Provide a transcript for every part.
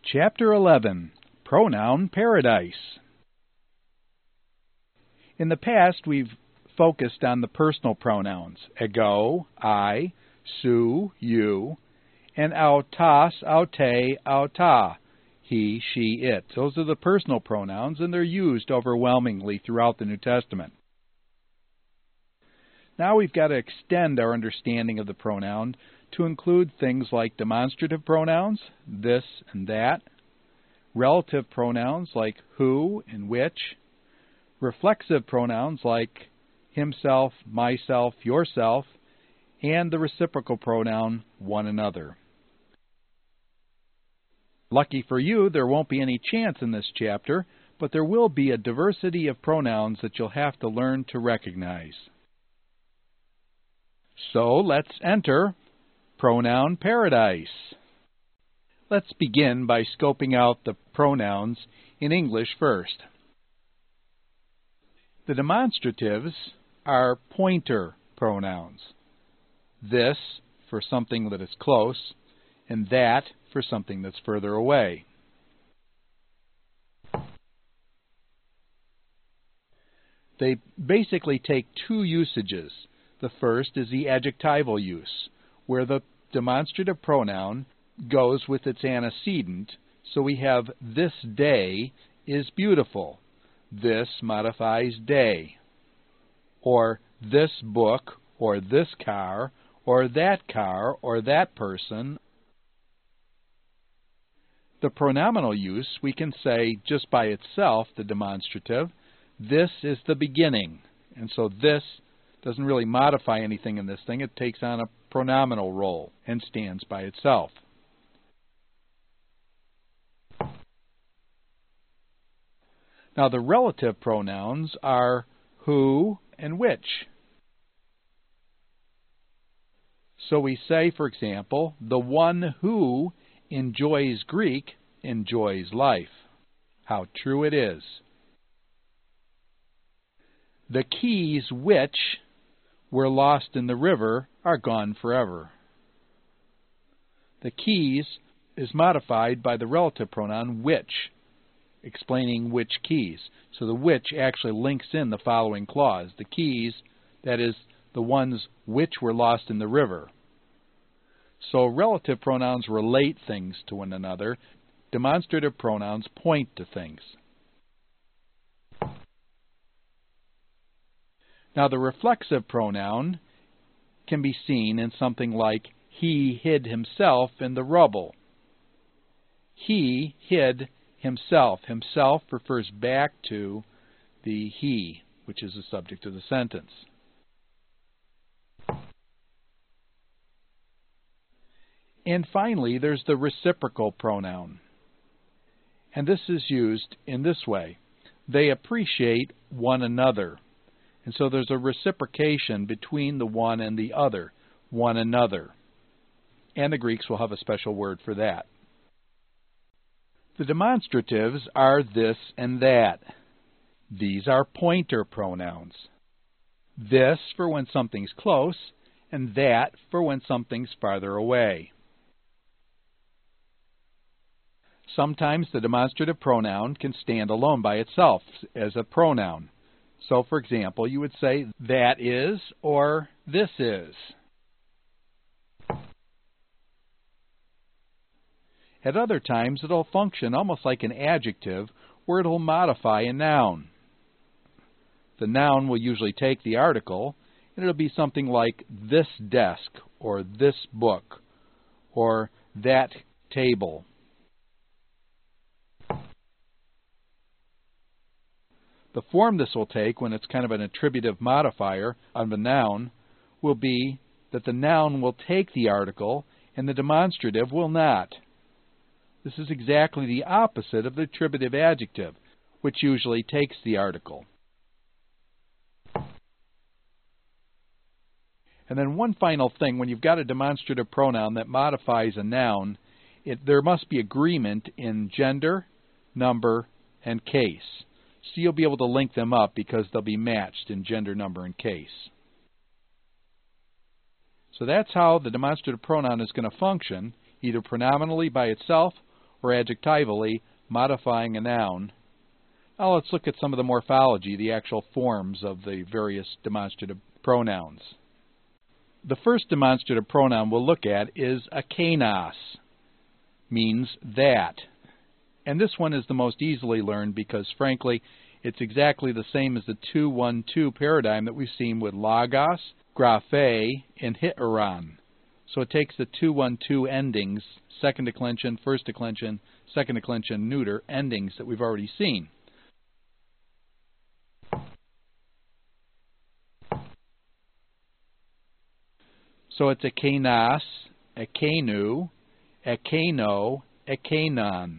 Chapter 11, Pronoun Paradise. In the past, we've focused on the personal pronouns, ego, I, su, you, and autas, aute, auta, he, she, it. Those are the personal pronouns, and they're used overwhelmingly throughout the New Testament. Now we've got to extend our understanding of the pronoun to include things like demonstrative pronouns, this and that, relative pronouns like who and which, reflexive pronouns like himself, myself, yourself, and the reciprocal pronoun one another. Lucky for you, there won't be any chants in this chapter, but there will be a diversity of pronouns that you'll have to learn to recognize. So let's enter Pronoun Paradise. Let's begin by scoping out the pronouns in English first. The demonstratives are pointer pronouns. This for something that is close, and that for something that's further away. They basically take two usages. The first is the adjectival use, where the demonstrative pronoun goes with its antecedent, so we have this day is beautiful. This modifies day. Or this book, or this car, or that person. The pronominal use, we can say just by itself, the demonstrative, this is the beginning. And so this doesn't really modify anything in this thing. It takes on a pronominal role and stands by itself. Now the relative pronouns are who and which. So we say, for example, the one who enjoys Greek enjoys life. How true it is. The keys which were lost in the river are gone forever. The keys is modified by the relative pronoun which, explaining which keys. So the which actually links in the following clause. The keys, that is, the ones which were lost in the river. So relative pronouns relate things to one another. Demonstrative pronouns point to things. Now the reflexive pronoun can be seen in something like he hid himself in the rubble. He hid himself. Himself refers back to the he, which is the subject of the sentence. And finally, there's the reciprocal pronoun. And this is used in this way. They appreciate one another. And so there's a reciprocation between the one and the other, one another. And the Greeks will have a special word for that. The demonstratives are this and that. These are pointer pronouns. This for when something's close, and that for when something's farther away. Sometimes the demonstrative pronoun can stand alone by itself as a pronoun. So, for example, you would say, that is, or this is. At other times, it'll function almost like an adjective, where it'll modify a noun. The noun will usually take the article, and it'll be something like this desk, or this book, or that table. The form this will take when it's kind of an attributive modifier of a noun will be that the noun will take the article and the demonstrative will not. This is exactly the opposite of the attributive adjective, which usually takes the article. And then one final thing, when you've got a demonstrative pronoun that modifies a noun, there must be agreement in gender, number, and case. So you'll be able to link them up because they'll be matched in gender, number, and case. So that's how the demonstrative pronoun is going to function, either pronominally by itself or adjectivally modifying a noun. Now let's look at some of the morphology, the actual forms of the various demonstrative pronouns. The first demonstrative pronoun we'll look at is akenos, means that. And this one is the most easily learned because, frankly, it's exactly the same as the 2-1-2 paradigm that we've seen with logos, graphe, and hieron. So it takes the 2-1-2 endings, second declension, first declension, second declension, neuter endings that we've already seen. So it's akenos, akenu, akeno, akenon.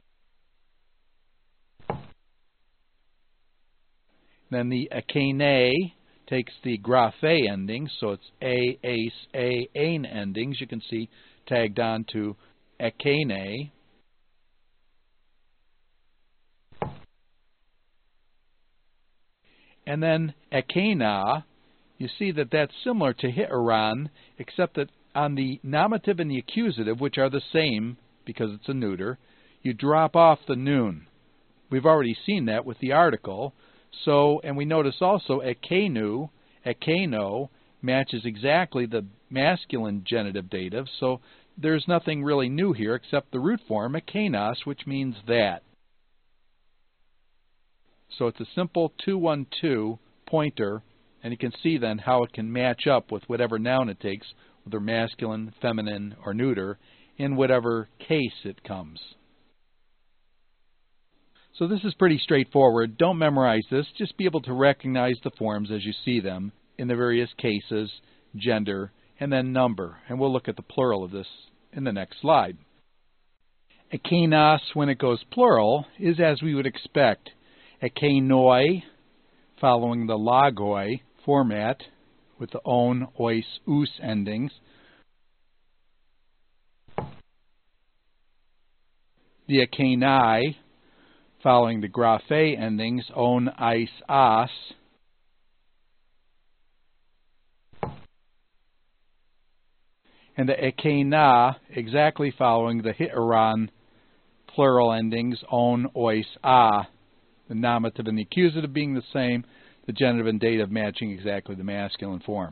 Then the akene takes the graphe endings, so it's a, ace, a, ain endings. You can see tagged on to akene. And then akena, you see that that's similar to hieron, except that on the nominative and the accusative, which are the same because it's a neuter, you drop off the noon. We've already seen that with the article. So, and we notice also akenu, akeno matches exactly the masculine genitive dative, so there's nothing really new here except the root form akenos, which means that. So it's a simple 2-1-2 pointer, and you can see then how it can match up with whatever noun it takes, whether masculine, feminine, or neuter, in whatever case it comes. So this is pretty straightforward. Don't memorize this. Just be able to recognize the forms as you see them in the various cases, gender, and then number. And we'll look at the plural of this in the next slide. Akenos, when it goes plural, is as we would expect. Akenoi, following the logoi format with the on, ois, us endings. The akenai, following the graphe endings, on, ice, as. And the akena, exactly following the hieron plural endings, on, ois, a. The nominative and the accusative being the same, the genitive and dative matching exactly the masculine form.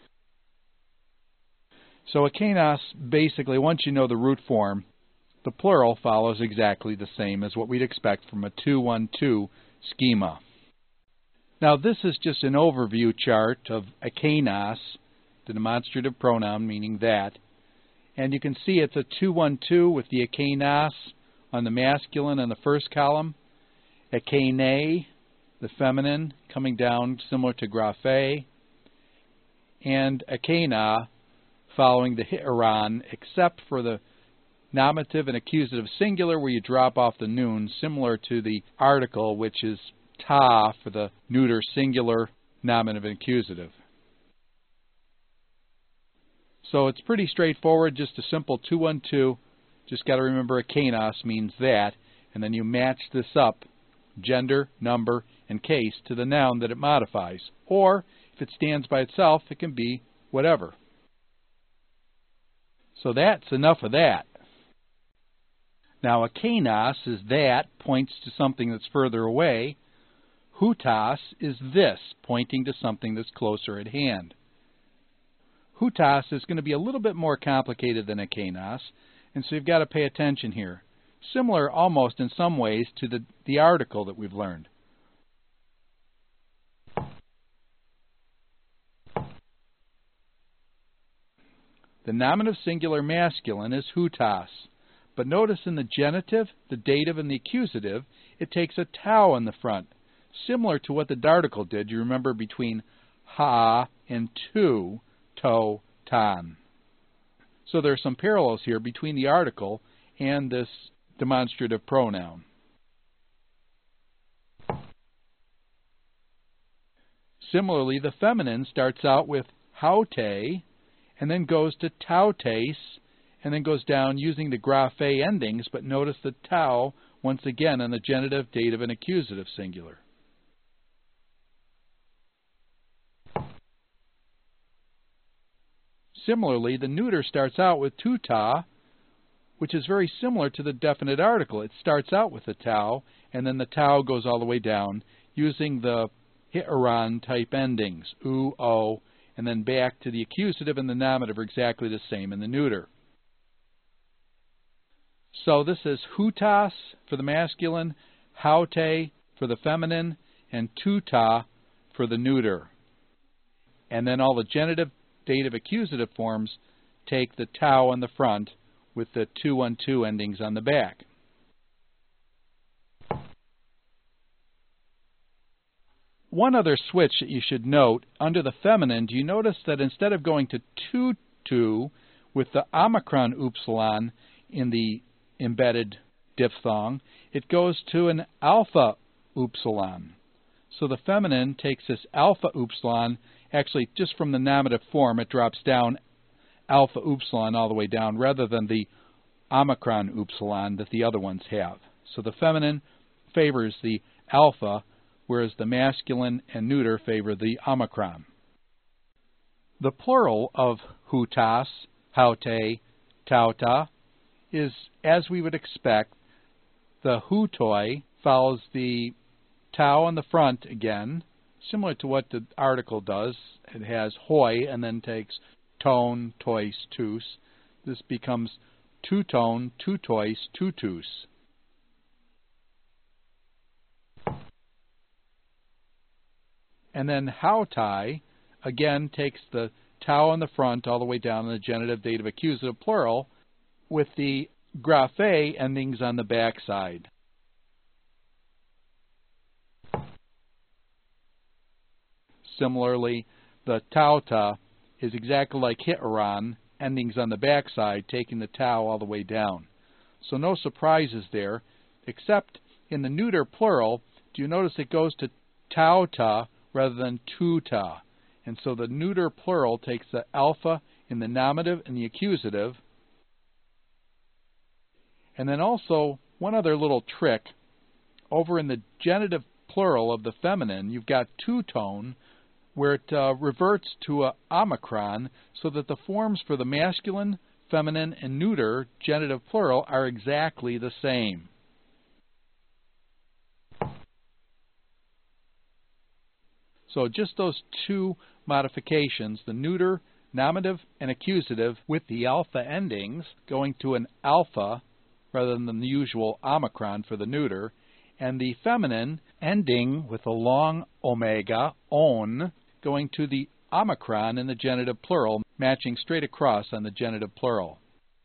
So akenos, basically, once you know the root form, the plural follows exactly the same as what we'd expect from a 2-1-2 schema. Now this is just an overview chart of akenos, the demonstrative pronoun meaning that. And you can see it's a 2-1-2 with the akenos on the masculine in the first column, akene, the feminine, coming down similar to graphe, and akena following the hieron, except for the nominative and accusative singular where you drop off the noon, similar to the article, which is ta for the neuter singular, nominative and accusative. So it's pretty straightforward, just a simple 2-1-2. Just got to remember akenos means that, and then you match this up, gender, number, and case, to the noun that it modifies. Or, if it stands by itself, it can be whatever. So that's enough of that. Now, akenos is that, points to something that's further away. Houtos is this, pointing to something that's closer at hand. Houtos is going to be a little bit more complicated than akenos, and so you've got to pay attention here. Similar almost in some ways to the article that we've learned. The nominative singular masculine is houtos. But notice in the genitive, the dative, and the accusative, it takes a tau in the front, similar to what the darticle did. You remember between ha and to, tan. So there are some parallels here between the article and this demonstrative pronoun. Similarly, the feminine starts out with haute, and then goes to tautes, and then goes down using the graphe endings, but notice the tau once again on the genitive, dative, and accusative singular. Similarly, the neuter starts out with tuta, which is very similar to the definite article. It starts out with the tau, and then the tau goes all the way down using the hit-aron type endings, oo, o, and then back to the accusative and the nominative are exactly the same in the neuter. So this is hutas for the masculine, haute for the feminine, and tuta for the neuter. And then all the genitive, dative, accusative forms take the tau on the front with the 212 endings on the back. One other switch that you should note, under the feminine, do you notice that instead of going to tutu with the omicron upsilon in the embedded diphthong, it goes to an alpha upsilon. So the feminine takes this alpha upsilon, actually just from the nominative form, it drops down alpha upsilon all the way down rather than the omicron upsilon that the other ones have. So the feminine favors the alpha, whereas the masculine and neuter favor the omicron. The plural of hutas, haute, tauta is, as we would expect, the hutoi follows the tau on the front again, similar to what the article does. It has hoi and then takes tone, tois, tus. This becomes tutone, tutois, tutus. And then hautai, again, takes the tau on the front all the way down in the genitive, dative, accusative, plural, with the graphe endings on the back side. Similarly, the tauta is exactly like hit-aron, endings on the back side, taking the tau all the way down. So no surprises there, except in the neuter plural, do you notice it goes to tauta rather than tuta? And so the neuter plural takes the alpha in the nominative and the accusative. And then also, one other little trick, over in the genitive plural of the feminine, you've got two-tone, where it reverts to a omicron, so that the forms for the masculine, feminine, and neuter genitive plural are exactly the same. So just those two modifications, the neuter, nominative, and accusative with the alpha endings going to an alpha rather than the usual omicron for the neuter, and the feminine ending with a long omega, on, going to the omicron in the genitive plural, matching straight across on the genitive plural.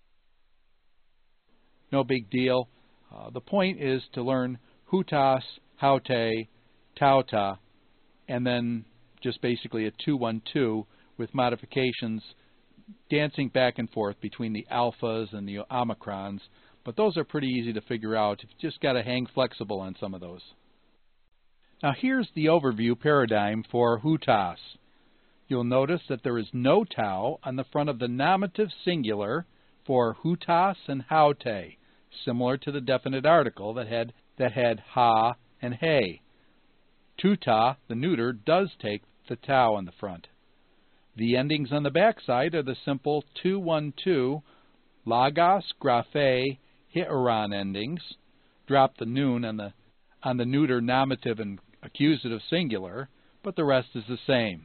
No big deal. The point is to learn hutas, haute, tauta, and then just basically a 2-1-2 with modifications dancing back and forth between the alphas and the omicrons. But those are pretty easy to figure out. You've just got to hang flexible on some of those. Now here's the overview paradigm for hutas. You'll notice that there is no tau on the front of the nominative singular for hutas and haute, similar to the definite article that had ha and he. Tuta, the neuter, does take the tau on the front. The endings on the back side are the simple 2-1-2 logos, graphe, hit-aron endings. Drop the noon on the neuter nominative and accusative singular, but the rest is the same.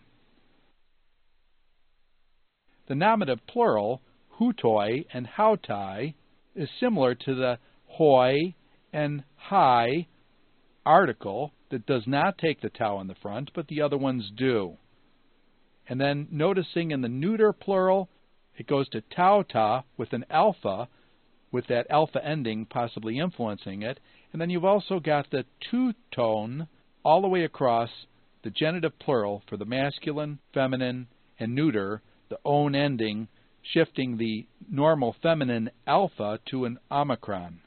The nominative plural, hutoi and hautai, is similar to the hoi and hai article that does not take the tau on the front, but the other ones do. And then noticing in the neuter plural, it goes to tauta with an alpha, with that alpha ending possibly influencing it. And then you've also got the two-tone all the way across the genitive plural for the masculine, feminine, and neuter, the own ending, shifting the normal feminine alpha to an omicron.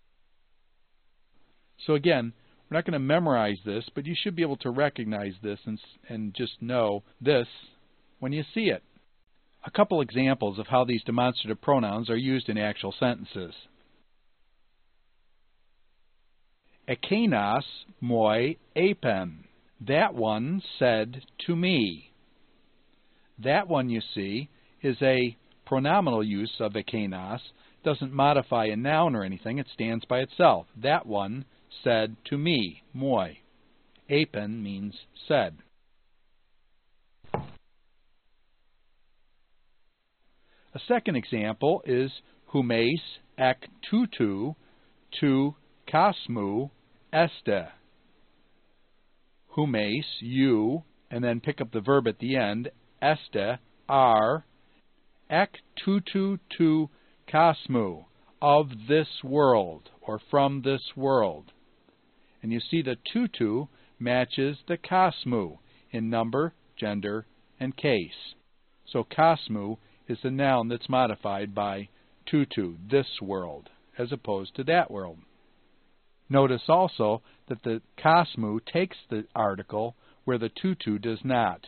So again, we're not going to memorize this, but you should be able to recognize this and just know this when you see it. A couple examples of how these demonstrative pronouns are used in actual sentences. Ekenas moi apen. That one said to me. That one, you see, is a pronominal use of ekenas doesn't modify a noun or anything. It stands by itself. That one said to me, moi. Apen means said. A second example is humes ek tutu tu kasmu este. Humes, you, and then pick up the verb at the end, este, are, ek tutu tu kasmu, of this world, or from this world. And you see the tutu matches the kasmu in number, gender, and case. So kasmu is the noun that's modified by tutu, this world, as opposed to that world. Notice also that the kasmu takes the article where the tutu does not.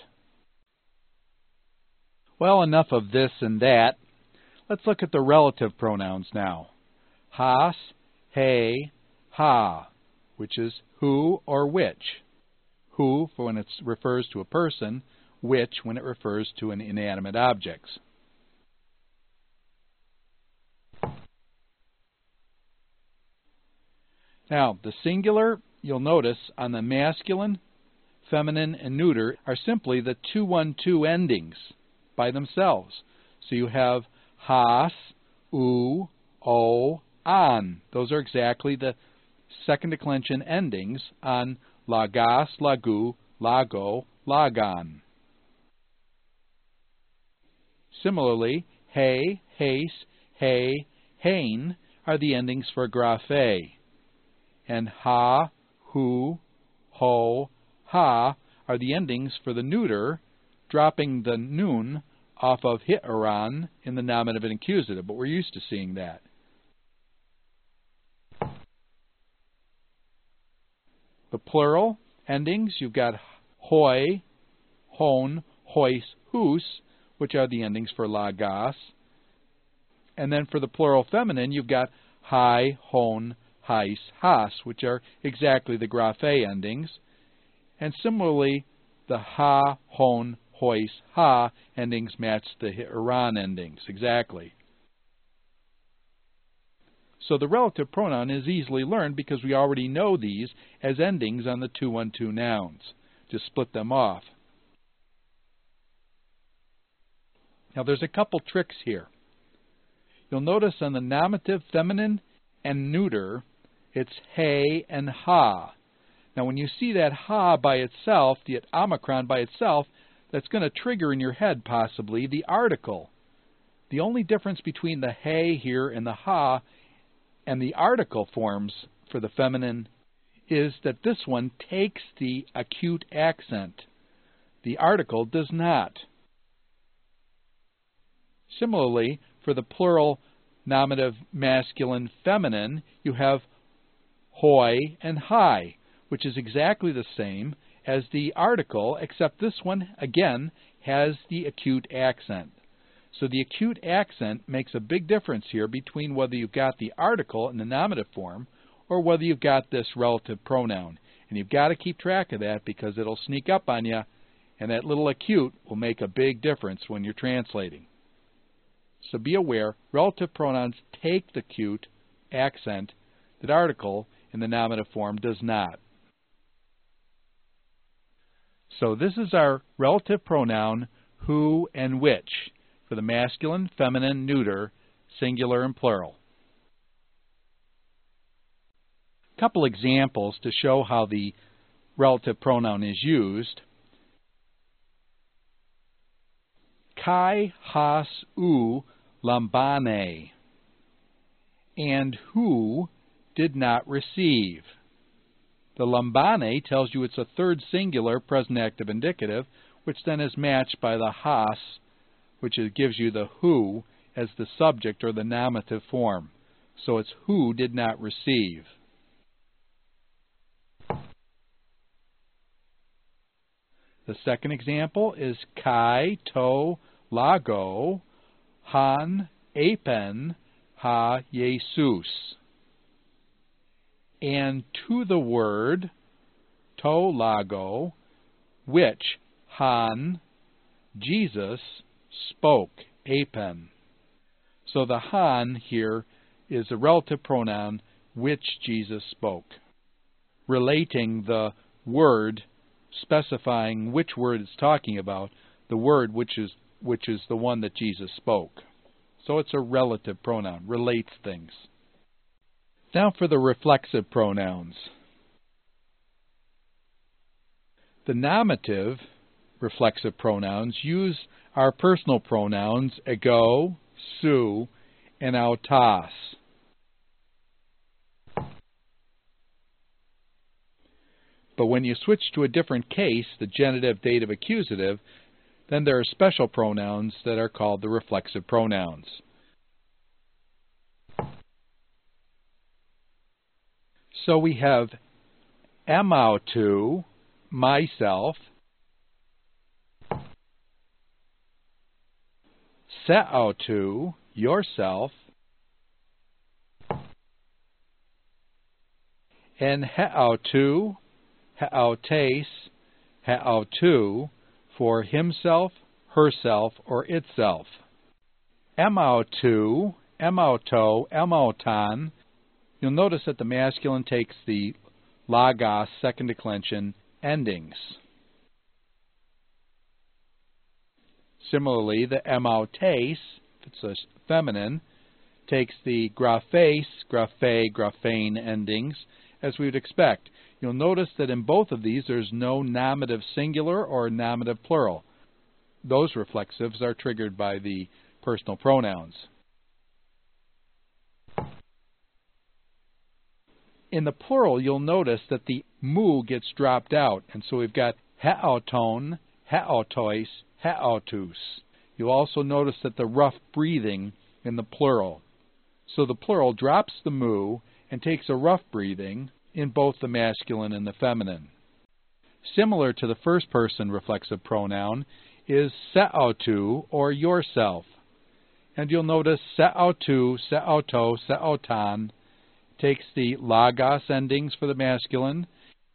Well, enough of this and that. Let's look at the relative pronouns now. Has, he, ha, which is who or which. Who for when it refers to a person, which when it refers to an inanimate object. Now, the singular, you'll notice, on the masculine, feminine, and neuter are simply the 2-1-2 endings by themselves. So you have has, u, o, an. Those are exactly the second declension endings on lagas, lagu, lago, lagan. Similarly, he, heis, he, hein are the endings for graphe. And ha, hu, ho, ha are the endings for the neuter, dropping the nun off of hitaran in the nominative and accusative, but we're used to seeing that. The plural endings, you've got hoi, hon, hois, hus, which are the endings for lagas. And then for the plural feminine, you've got hai, hon, hais, has, which are exactly the graphe endings. And similarly, the ha, hon, hois, ha endings match the hitaran endings exactly. So the relative pronoun is easily learned because we already know these as endings on the 2-1-2 nouns. Just split them off. Now there's a couple tricks here. You'll notice on the nominative feminine and neuter, it's he and ha. Now when you see that ha by itself, the omicron by itself, that's going to trigger in your head possibly the article. The only difference between the he here and the ha and the article forms for the feminine is that this one takes the acute accent. The article does not. Similarly, for the plural nominative masculine feminine, you have hoi and hai, which is exactly the same as the article, except this one, again, has the acute accent. So the acute accent makes a big difference here between whether you've got the article in the nominative form or whether you've got this relative pronoun. And you've got to keep track of that because it'll sneak up on you, and that little acute will make a big difference when you're translating. So be aware, relative pronouns take the acute accent that article in the nominative form does not. So this is our relative pronoun who and which for the masculine, feminine, neuter, singular, and plural. A couple examples to show how the relative pronoun is used. Kai has u lambane, and who did not receive. The lambane tells you it's a third singular present active indicative, which then is matched by the has, which gives you the who as the subject or the nominative form. So it's who did not receive. The second example is kai to lago han apen ha Jesus. And to the word to lago, which han Jesus spoke, apen. So the han here is a relative pronoun which Jesus spoke, relating the word, specifying which word it's talking about, the word which is the one that Jesus spoke. So it's a relative pronoun, relates things. Now for the reflexive pronouns. The nominative reflexive pronouns use our personal pronouns ego, su, and autas. But when you switch to a different case, the genitive, dative, accusative, then there are special pronouns that are called the reflexive pronouns. So we have emautu, myself, seautu, yourself, and heautu, heautes, heautu, for himself, herself, or itself. Emautu, emauto, emautan. You'll notice that the masculine takes the logos, second declension, endings. Similarly, the emautes, if it's a feminine, takes the graphes, graphe, graphane endings, as we would expect. You'll notice that in both of these there's no nominative singular or nominative plural. Those reflexives are triggered by the personal pronouns. In the plural, you'll notice that the mu gets dropped out, and so we've got heauton, heautois, heautus. You'll also notice that the rough breathing in the plural. So the plural drops the mu and takes a rough breathing in both the masculine and the feminine. Similar to the first person reflexive pronoun is seautu, or yourself. And you'll notice seautu, seauto, seautan takes the logos endings for the masculine,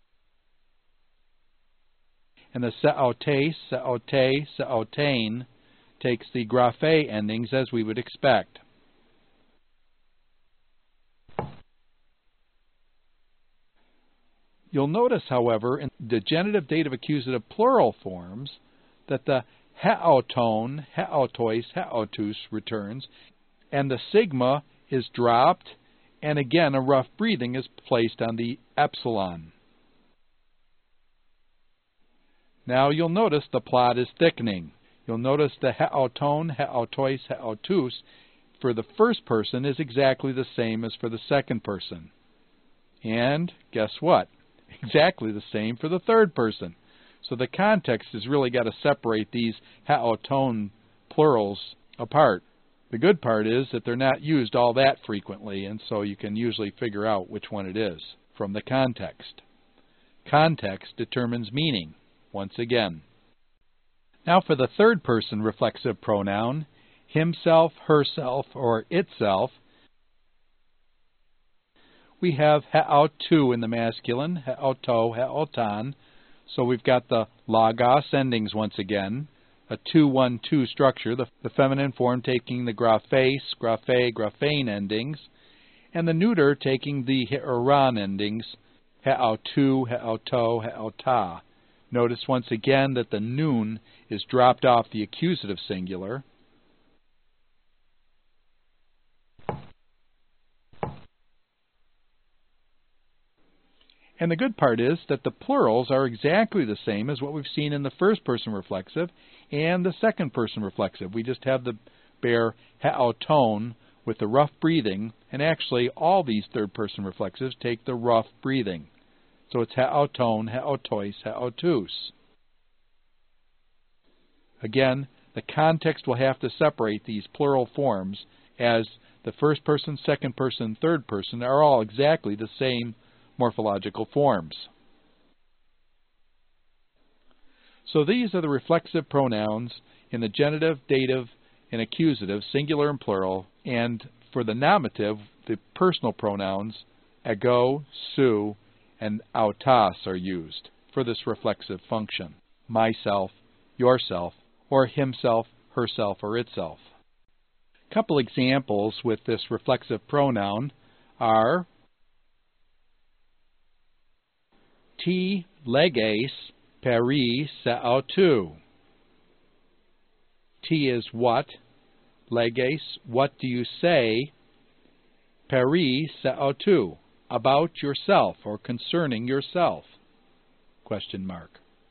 and the seautes, seaute, seautein takes the graphe endings as we would expect. You'll notice, however, in the genitive, dative, accusative plural forms that the heauton, heautois, heautus returns, and the sigma is dropped, and again a rough breathing is placed on the epsilon. Now you'll notice the plot is thickening. You'll notice the heauton, heautois, heautus for the first person is exactly the same as for the second person. And guess what? Exactly the same for the third person. So the context has really got to separate these heauton plurals apart. The good part is that they're not used all that frequently, and so you can usually figure out which one it is from the context. Context determines meaning, once again. Now for the third person reflexive pronoun, himself, herself, or itself, we have heautu in the masculine, heauto, heautan. So we've got the logos endings once again, a 2-1-2 structure, the feminine form taking the graphes, graphe, graphane endings, and the neuter taking the heran endings, heautu, heauto, heauta. Notice once again that the nun is dropped off the accusative singular. And the good part is that the plurals are exactly the same as what we've seen in the first person reflexive and the second person reflexive. We just have the bare heauton with the rough breathing, and actually all these third person reflexives take the rough breathing. So it's heauton, heautois, heautus. Again, the context will have to separate these plural forms, as the first person, second person, third person are all exactly the same morphological forms. So these are the reflexive pronouns in the genitive, dative, and accusative, singular and plural, and for the nominative, the personal pronouns ego, su, and autas are used for this reflexive function. Myself, yourself, or himself, herself, or itself. A couple examples with this reflexive pronoun are Ti leges peri se autou. T is what, leges, what do you say, peri se autou, about yourself or concerning yourself, question mark.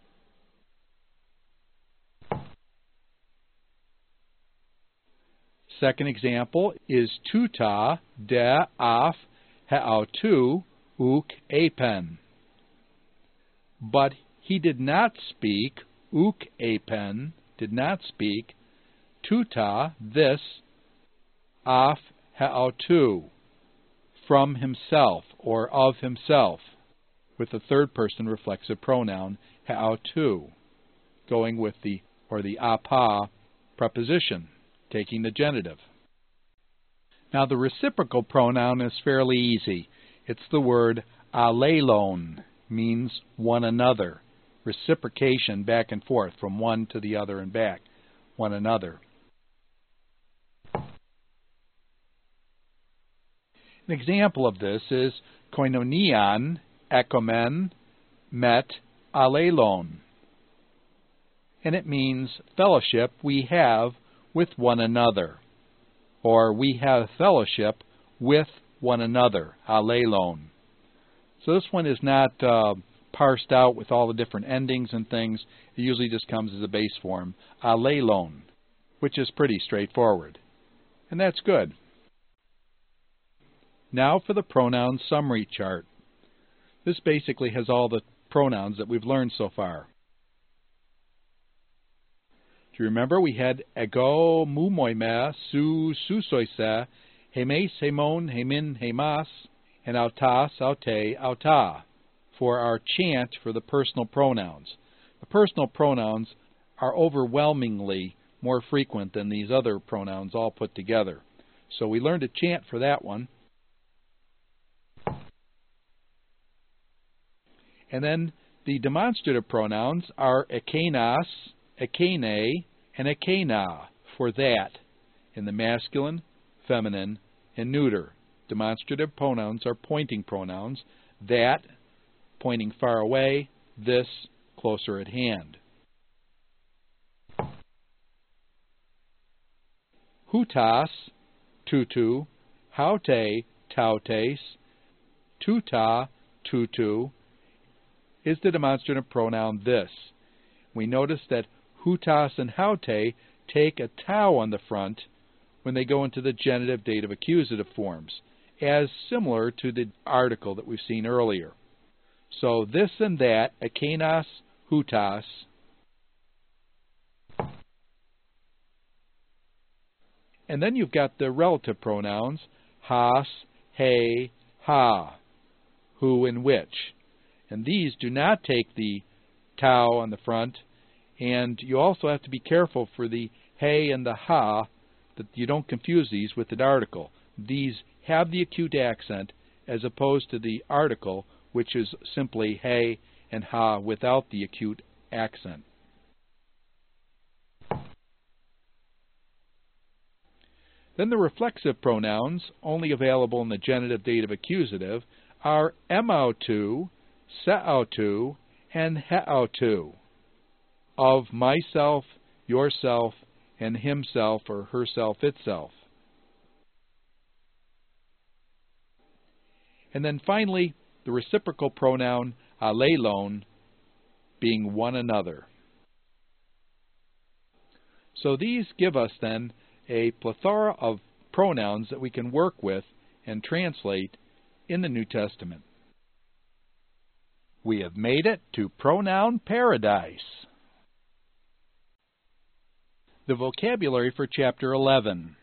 Second example is tuta de af heautou uk apen. But he did not speak, uk apen, did not speak, tuta, this, af heautou, from himself or of himself, with the third person reflexive pronoun heautou, going with the apa preposition, taking the genitive. Now the reciprocal pronoun is fairly easy. It's the word alelon, means one another. Reciprocation back and forth from one to the other and back, one another. An example of this is koinonian ekomen met alelon. And it means fellowship we have with one another, or we have fellowship with one another, alelon. So this one is not parsed out with all the different endings and things. It usually just comes as a base form, alelon, which is pretty straightforward. And that's good. Now for the pronoun summary chart. This basically has all the pronouns that we've learned so far. Do you remember we had ego, mumoime, su, susoise, hemes, hemon, hemin, hemas, and autas, aute, auta for our chant for the personal pronouns. The personal pronouns are overwhelmingly more frequent than these other pronouns all put together. So we learned a chant for that one. And then the demonstrative pronouns are ekenas, ekene, and ekena for that in the masculine, feminine, and neuter. Demonstrative pronouns are pointing pronouns. That, pointing far away. This, closer at hand. Hutas, tutu. Haute, tautes. Tuta, tutu, is the demonstrative pronoun this. We notice that hutas and haute take a tau on the front when they go into the genitive, dative, accusative forms, as similar to the article that we've seen earlier. So this and that, ekenas, hutas. And then you've got the relative pronouns, has, he, ha, who and which. And these do not take the tau on the front, and you also have to be careful for the he and the ha, that you don't confuse these with the article. These have the acute accent as opposed to the article, which is simply he and ha without the acute accent. Then the reflexive pronouns, only available in the genitive, dative, accusative, are emautou, seautou, and heautou, of myself, yourself, and himself or herself itself. And then finally, the reciprocal pronoun alelon, being one another. So these give us then a plethora of pronouns that we can work with and translate in the New Testament. We have made it to pronoun paradise. The vocabulary for chapter 11.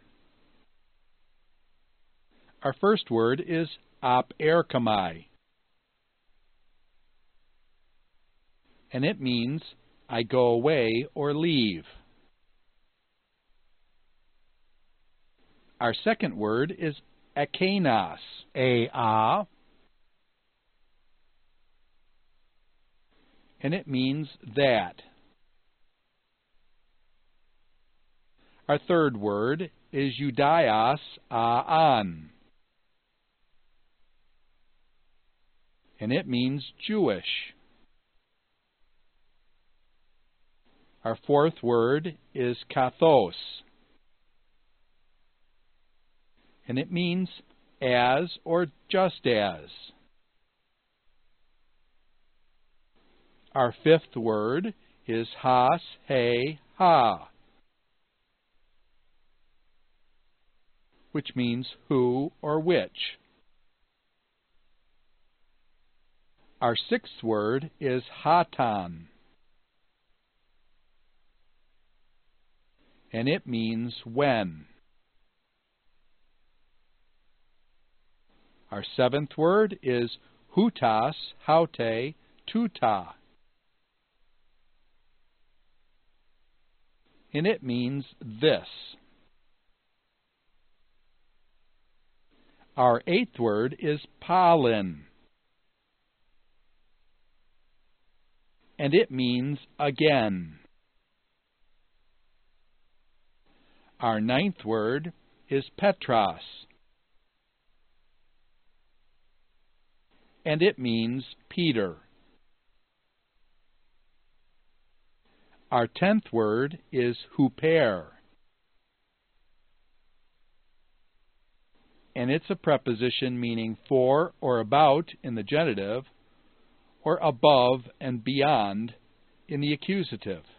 Our first word is aperkamai, and it means I go away or leave. Our second word is ekenas, a, and it means that. Our third word is Judaios aan, and it means Jewish. Our fourth word is kathos, and it means as or just as. Our fifth word is has, he, ha, which means who or which. Our sixth word is hatan, and it means when. Our seventh word is hutas, haute, tuta, and it means this. Our eighth word is palin, and it means again. Our ninth word is petros, and it means Peter. Our 10th word is huper, and it's a preposition meaning for or about in the genitive, or above and beyond in the accusative.